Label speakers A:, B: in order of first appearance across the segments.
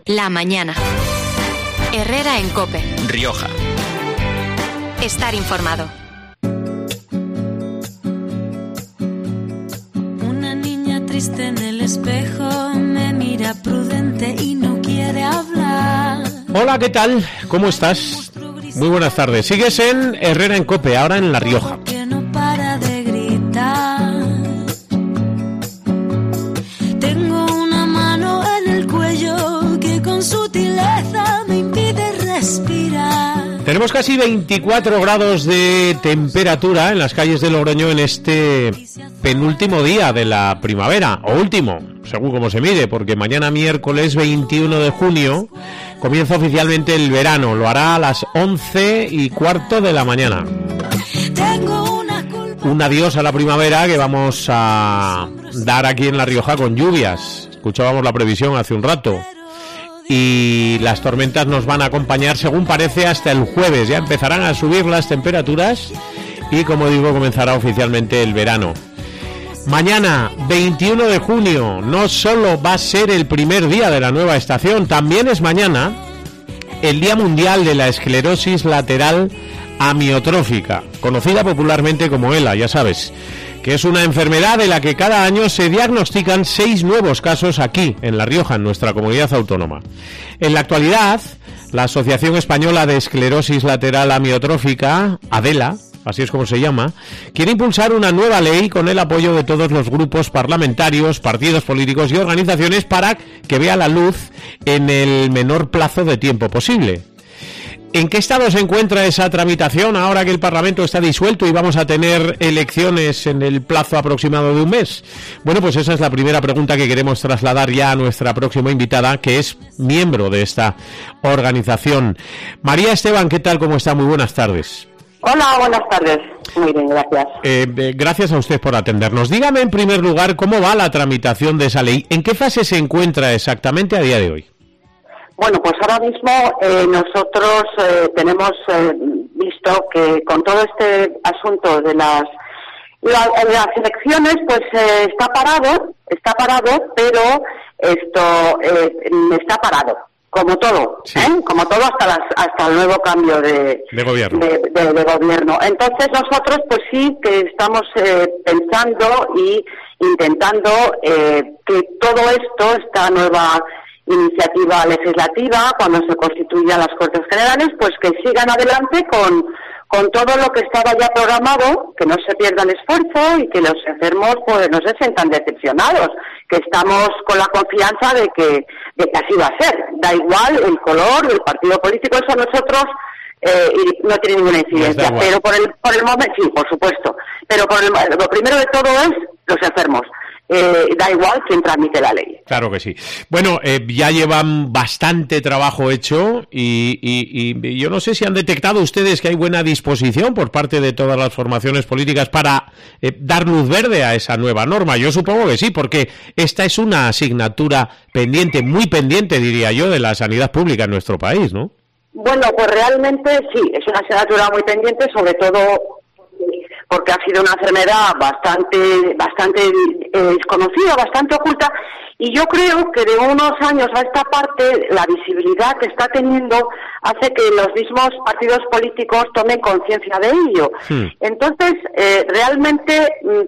A: La mañana. Herrera en COPE.
B: Rioja.
A: Estar informado.
C: Una niña triste en el espejo me mira prudente y no quiere hablar.
D: Hola, ¿qué tal? ¿Cómo estás? Muy buenas tardes. Sigues en Herrera en COPE, ahora en La Rioja.
C: Que no para de gritar. Tengo una mano en el cuello que con sutileza me impide respirar.
D: Tenemos casi 24 grados de temperatura en las calles de Logroño en este penúltimo día de la primavera, o último, según como se mide, porque mañana miércoles 21 de junio comienza oficialmente el verano. Lo hará a las 11:15 de la mañana. Un adiós a la primavera que vamos a dar aquí en La Rioja con lluvias. Escuchábamos la previsión hace un rato. Y las tormentas nos van a acompañar, según parece, hasta el jueves. Ya empezarán a subir las temperaturas y, como digo, comenzará oficialmente el verano. Mañana, 21 de junio, no solo va a ser el primer día de la nueva estación, también es mañana el Día Mundial de la Esclerosis Lateral Amiotrófica, conocida popularmente como ELA, ya sabes, que es una enfermedad de la que cada año se diagnostican 6 nuevos casos aquí, en La Rioja, en nuestra comunidad autónoma. En la actualidad, la Asociación Española de Esclerosis Lateral Amiotrófica, ADELA, así es como se llama, quiere impulsar una nueva ley con el apoyo de todos los grupos parlamentarios, partidos políticos y organizaciones para que vea la luz en el menor plazo de tiempo posible. ¿En qué estado se encuentra esa tramitación ahora que el Parlamento está disuelto y vamos a tener elecciones en el plazo aproximado de un mes? Bueno, pues esa es la primera pregunta que queremos trasladar ya a nuestra próxima invitada, que es miembro de esta organización. María Esteban, ¿qué tal? ¿Cómo está? Muy buenas tardes.
E: Hola, buenas tardes. Muy bien, gracias.
D: Gracias a usted por atendernos. Dígame en primer lugar cómo va la tramitación de esa ley. ¿En qué fase se encuentra exactamente a día de hoy?
E: Bueno, pues ahora mismo nosotros tenemos visto que con todo este asunto de las elecciones, pues está parado, pero esto está parado. Como todo,
D: sí.
E: Como todo hasta el nuevo cambio de
D: gobierno.
E: De gobierno. Entonces nosotros pues sí que estamos pensando y intentando que todo esto, esta nueva iniciativa legislativa, cuando se constituyan las Cortes Generales, pues que sigan adelante con todo lo que estaba ya programado, que no se pierda el esfuerzo y que los enfermos pues no se sientan decepcionados, que estamos con la confianza de que así va a ser. Da igual el color del partido político, eso a nosotros y no tiene ninguna incidencia. Pero por el momento, sí, por supuesto, pero lo primero de todo es los enfermos. Da igual quién tramite la ley.
D: Claro que sí. Bueno, ya llevan bastante trabajo hecho y yo no sé si han detectado ustedes que hay buena disposición por parte de todas las formaciones políticas para dar luz verde a esa nueva norma. Yo supongo que sí, porque esta es una asignatura pendiente, muy pendiente, diría yo, de la sanidad pública en nuestro país, ¿no?
E: Bueno, pues realmente sí, es una asignatura muy pendiente, sobre todo porque ha sido una enfermedad bastante desconocida, bastante oculta, y yo creo que de unos años a esta parte la visibilidad que está teniendo hace que los mismos partidos políticos tomen conciencia de ello. Sí. Entonces, realmente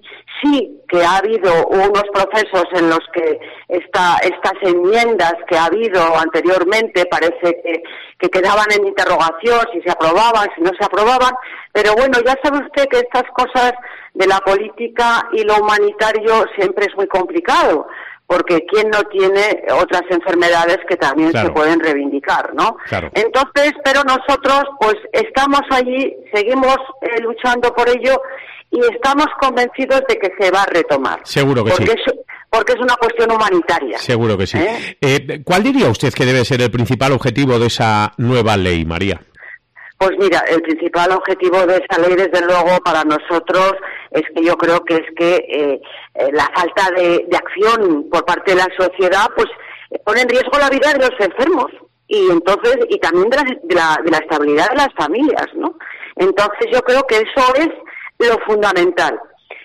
E: sí que ha habido unos procesos en los que estas enmiendas que ha habido anteriormente parece que quedaban en interrogación, si se aprobaban, si no se aprobaban, pero bueno, ya sabe usted que estas cosas de la política y lo humanitario siempre es muy complicado, porque ¿quién no tiene otras enfermedades que también se pueden reivindicar, ¿no? Claro. Entonces, pero nosotros pues estamos allí, seguimos luchando por ello y estamos convencidos de que se va a retomar.
D: Seguro que sí.
E: Porque es una cuestión humanitaria.
D: Seguro que sí. ¿Cuál diría usted que debe ser el principal objetivo de esa nueva ley, María?
E: Pues mira, el principal objetivo de esa ley, desde luego, para nosotros es que yo creo que es que la falta de acción por parte de la sociedad pues pone en riesgo la vida de los enfermos y entonces y también de la estabilidad de las familias, ¿no? Entonces yo creo que eso es lo fundamental.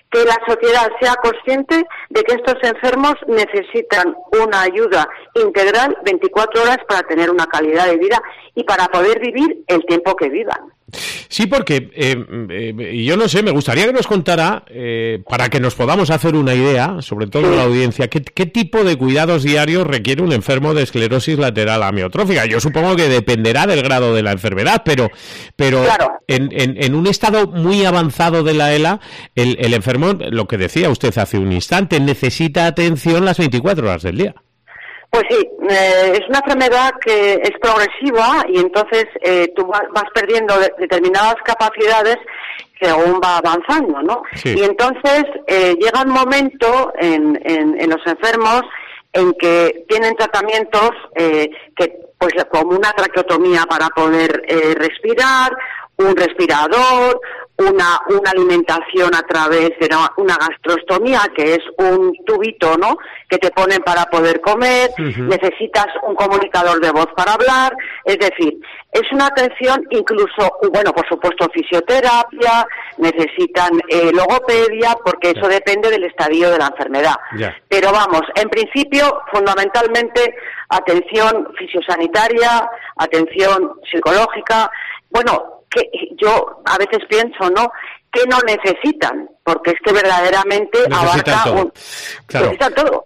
E: que la sociedad sea consciente de que estos enfermos necesitan una ayuda integral 24 horas para tener una calidad de vida y para poder vivir el tiempo que vivan.
D: Sí, porque yo no sé, me gustaría que nos contara, para que nos podamos hacer una idea, sobre todo la audiencia, ¿qué tipo de cuidados diarios requiere un enfermo de esclerosis lateral amiotrófica? Yo supongo que dependerá del grado de la enfermedad, pero claro, en un estado muy avanzado de la ELA, el enfermo, lo que decía usted hace un instante, necesita atención las 24 horas del día.
E: Pues sí, es una enfermedad que es progresiva y entonces tú vas perdiendo determinadas capacidades según va avanzando, ¿no? Sí. Y entonces llega un momento en los enfermos en que tienen tratamientos que, pues, como una traqueotomía para poder respirar, un respirador, una alimentación a través de una gastrostomía, que es un tubito, ¿no?, que te ponen para poder comer. Necesitas un comunicador de voz para hablar, es decir, es una atención incluso, bueno, por supuesto, fisioterapia, necesitan logopedia, porque eso depende del estadio de la enfermedad. Pero vamos, en principio, fundamentalmente, atención fisiosanitaria, atención psicológica, bueno, que yo a veces pienso, ¿no?, que no necesitan, porque es que verdaderamente
D: necesitan
E: abarca necesitan todo.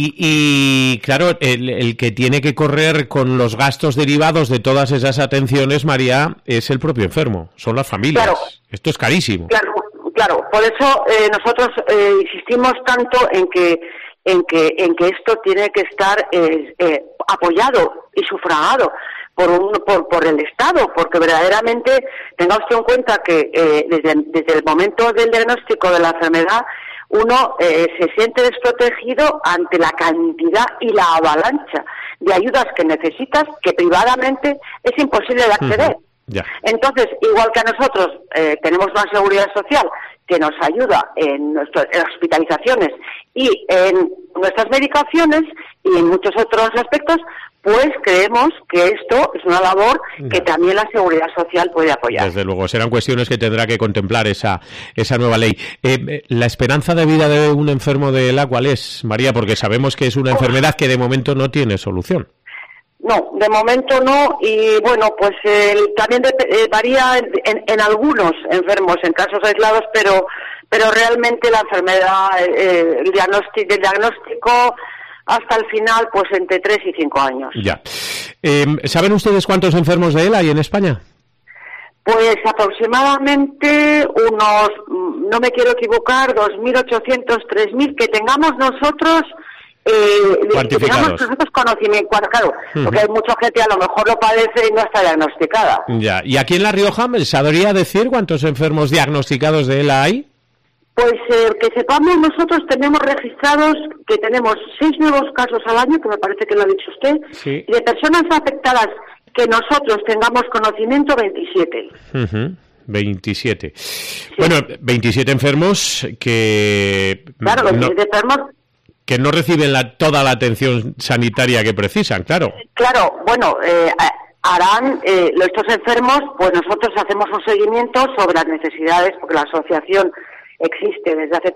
D: Y claro, el que tiene que correr con los gastos derivados de todas esas atenciones, María, es el propio enfermo, son las familias. Claro. Esto es carísimo.
E: Claro, por eso nosotros insistimos tanto en que esto tiene que estar apoyado y sufragado por el Estado, porque verdaderamente tenga usted en cuenta que desde el momento del diagnóstico de la enfermedad uno se siente desprotegido ante la cantidad y la avalancha de ayudas que necesitas, que privadamente es imposible de acceder. Entonces, igual que a nosotros tenemos una seguridad social que nos ayuda en hospitalizaciones y en nuestras medicaciones y en muchos otros aspectos, pues creemos que esto es una labor que también la Seguridad Social puede apoyar.
D: Desde luego, serán cuestiones que tendrá que contemplar esa nueva ley. ¿La esperanza de vida de un enfermo de ELA cuál es, María? Porque sabemos que es una enfermedad que de momento no tiene solución.
E: No, de momento no, y bueno, pues también varía en algunos enfermos, en casos aislados, pero realmente la enfermedad, el diagnóstico hasta el final, pues entre 3 y 5 años. Ya.
D: ¿Saben ustedes cuántos enfermos de ELA hay en España?
E: Pues aproximadamente unos, no me quiero equivocar, 2.800, 3.000 que tengamos nosotros. Tengamos nosotros conocimiento, claro, porque hay mucha gente a lo mejor lo padece y no está diagnosticada.
D: Ya. ¿Y aquí en La Rioja me sabría decir cuántos enfermos diagnosticados de ELA hay?
E: Pues que sepamos, nosotros tenemos registrados que tenemos 6 nuevos casos al año, que me parece que lo ha dicho usted, y de personas afectadas que nosotros tengamos conocimiento, 27.
D: 27. Sí. Bueno, 27 enfermos que...
E: Claro, 27 enfermos...
D: Que no reciben toda la atención sanitaria que precisan, claro.
E: Claro, bueno, harán estos enfermos, pues nosotros hacemos un seguimiento sobre las necesidades, porque la asociación existe desde hace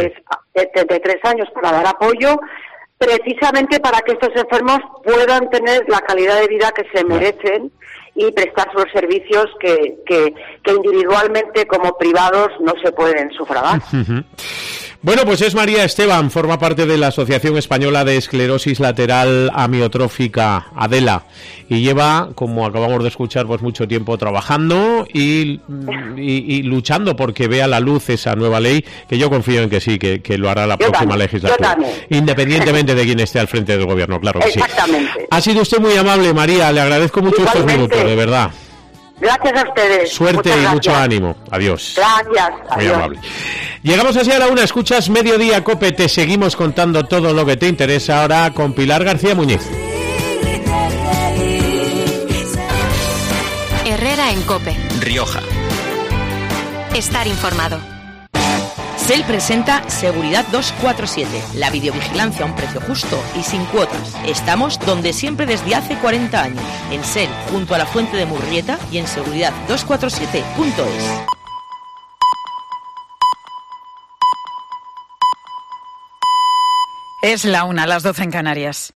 E: 33 años para dar apoyo, precisamente para que estos enfermos puedan tener la calidad de vida que se merecen y prestar los servicios que individualmente como privados no se pueden sufragar.
D: Bueno, pues es María Esteban, forma parte de la Asociación Española de Esclerosis Lateral Amiotrófica, ADELA, y lleva, como acabamos de escuchar, pues mucho tiempo trabajando y luchando porque vea la luz esa nueva ley, que yo confío en que sí, que lo hará la próxima legislatura, independientemente de quién esté al frente del gobierno, claro que sí.
E: Exactamente.
D: Ha sido usted muy amable, María, le agradezco mucho estos minutos, de verdad.
E: Gracias a ustedes.
D: Suerte y mucho ánimo. Adiós.
E: Gracias.
D: Muy
E: adiós.
D: amable. Llegamos así a la una. Escuchas Mediodía Cope. Te seguimos contando todo lo que te interesa ahora con Pilar García Muñiz.
A: Herrera en Cope.
B: Rioja.
A: Estar informado.
F: SEL presenta Seguridad 247, la videovigilancia a un precio justo y sin cuotas. Estamos donde siempre desde hace 40 años, en SEL, junto a la Fuente de Murrieta y en seguridad247.es.
B: Es la 1, las 12 en Canarias.